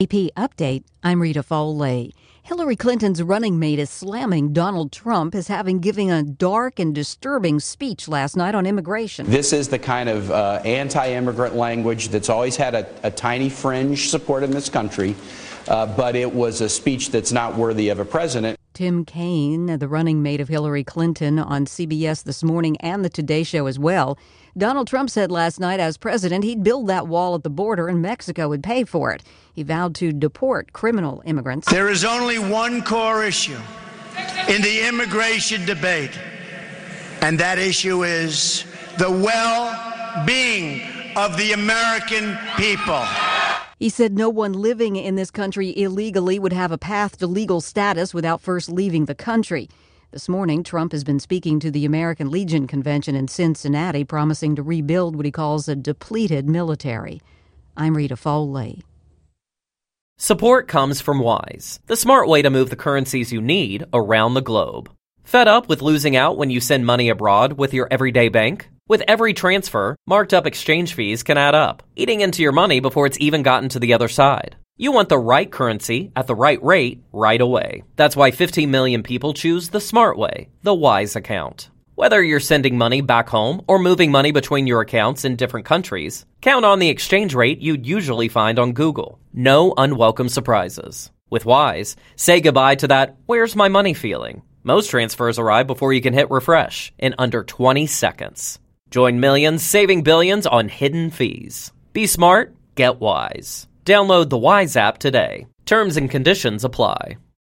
AP Update, I'm Rita Foley. Hillary Clinton's running mate is slamming Donald Trump as having given a dark and disturbing speech last night on immigration. This is the kind of anti-immigrant language that's always had a tiny fringe support in this country, but it was a speech that's not worthy of a president. Tim Kaine, the running mate of Hillary Clinton, on CBS This Morning and the Today Show as well. Donald Trump said last night as president he'd build that wall at the border and Mexico would pay for it. He vowed to deport criminal immigrants. There is only one core issue in the immigration debate, and that issue is the well-being of the American people. He said no one living in this country illegally would have a path to legal status without first leaving the country. This morning, Trump has been speaking to the American Legion Convention in Cincinnati, promising to rebuild what he calls a depleted military. I'm Rita Foley. Support comes from Wise, the smart way to move the currencies you need around the globe. Fed up with losing out when you send money abroad with your everyday bank? With every transfer, marked up exchange fees can add up, eating into your money before it's even gotten to the other side. You want the right currency at the right rate right away. That's why 15 million people choose the smart way, the Wise account. Whether you're sending money back home or moving money between your accounts in different countries, count on the exchange rate you'd usually find on Google. No unwelcome surprises. With Wise, say goodbye to that "where's my money" feeling. Most transfers arrive before you can hit refresh in under 20 seconds. Join millions saving billions on hidden fees. Be smart, get Wise. Download the Wise app today. Terms and conditions apply.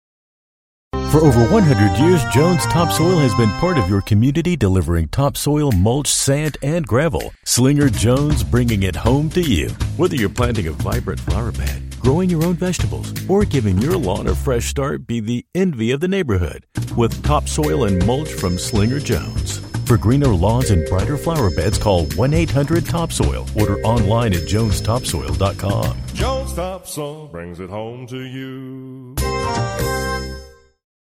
For over 100 years, Jones Topsoil has been part of your community, delivering topsoil, mulch, sand, and gravel. Slinger Jones, bringing it home to you. Whether you're planting a vibrant flower bed, growing your own vegetables, or giving your lawn a fresh start, be the envy of the neighborhood with topsoil and mulch from Slinger Jones. For greener lawns and brighter flower beds, call 1-800-TOPSOIL. Order online at jonestopsoil.com. Jones Topsoil brings it home to you.